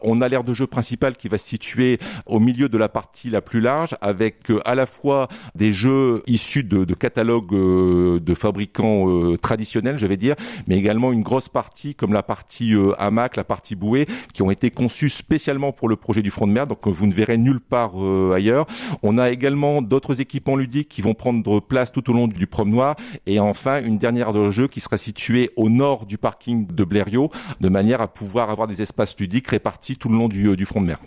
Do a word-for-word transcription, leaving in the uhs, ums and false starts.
On a l'aire de jeu principale qui va se situer au milieu de la partie la plus large, avec euh, à la fois des jeux issus de, de catalogues euh, de fabricants euh, traditionnels, je vais dire, mais également une grosse partie comme la partie euh, hamac, la partie bouée, qui ont été conçus spécialement pour le projet du front de mer, donc vous ne verrez nulle part euh, ailleurs. On a également d'autres équipements ludiques qui vont prendre place tout au long du promenoir, et enfin une dernière aire de jeu qui sera située au nord du parking de Blériot, de manière à pouvoir avoir des espaces ludiques répartis tout le long du, du front de mer.